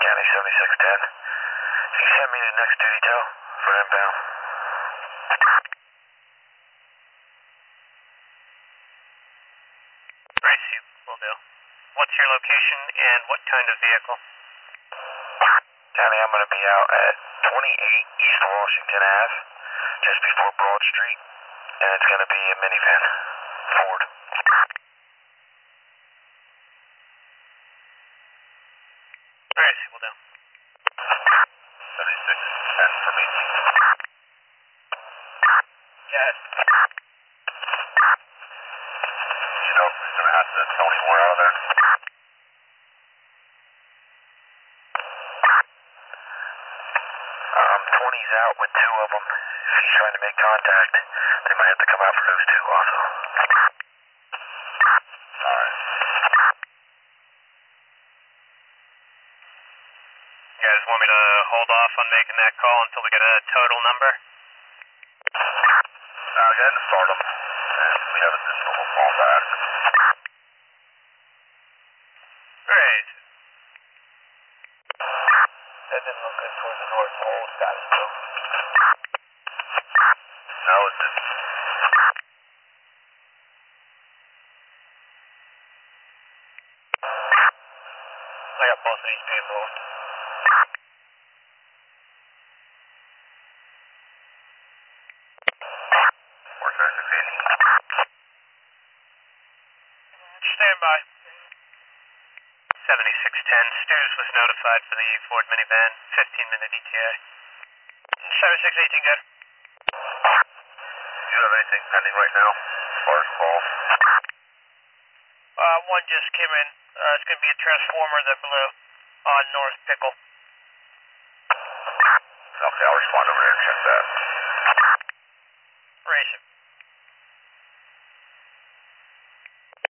County 7610. Can you send me the next duty tow for inbound? Gracie, will do. What's your location and what kind of vehicle? County, I'm going to be out at 28 East Washington Ave, just before Broad Street, and it's going to be a minivan, Ford. Gracie, will do. 7610 for me. Yes. You know if we're going to have to tow any more out of there? 20's out with two of them. If he's trying to make contact, they might have to come out for those two also. Alright. You guys want me to hold off on making that call until we get a total number? Go ahead and start them, and we have additional, we'll call back. Great. That didn't look good towards the North Pole, Scottsdale. No, it didn't. I got both of these people. Where's their succeeding? Stand by. 7610, Stews was notified for the Ford minivan, 15-minute ETA. 7618, good. Do you have anything pending right now, as far as calls? One just came in. It's going to be a transformer that blew on North Pickle. Okay, I'll respond over there and check that.